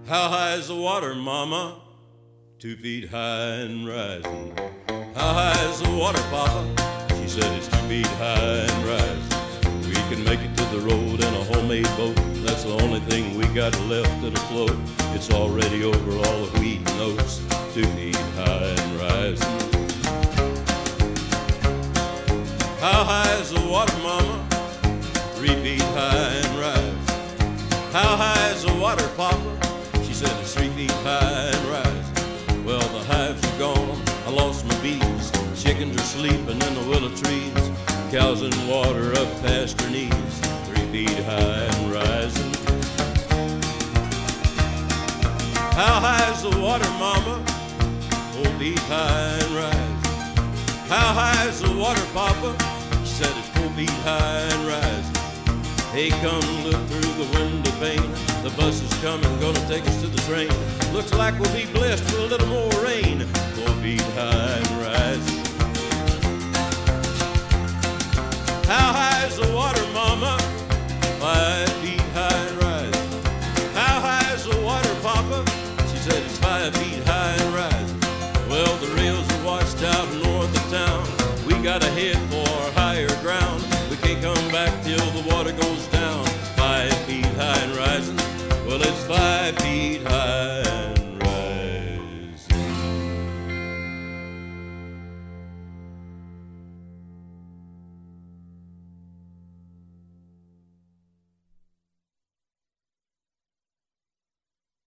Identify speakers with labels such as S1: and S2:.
S1: How high is the water, mama? 2 feet high and rising. How high is the water, papa? She said it's 2 feet high and rising. We can make it to the road in a homemade boat. That's the only thing we got left that'll float. It's already over all the wheat and oats. 2 feet high and rising. How high is the water, mama? 3 feet high and rising. How high is the water, papa? She said it's 3 feet high and rising. Well, the hives are gone, I lost my bees. Chickens are sleeping in the willow trees. Cows in water up past her knees. 3 feet high and rising. How high is the water, mama? 4 feet high and rising. How high is the water, papa? She said it's 4 feet high and rising. Hey, come look through the window pane. The bus is coming, gonna take us to the train. Looks like we'll be blessed with a little more rain. 4 feet high and rising. How high is the water, mama? 5 feet high and rising. How high is the water, papa? She said it's 5 feet high and rising. Well, the rails are washed out north of town. We gotta head for higher ground. We can't come back till the water goes down. 5 feet high and rising. Well, it's 5 feet high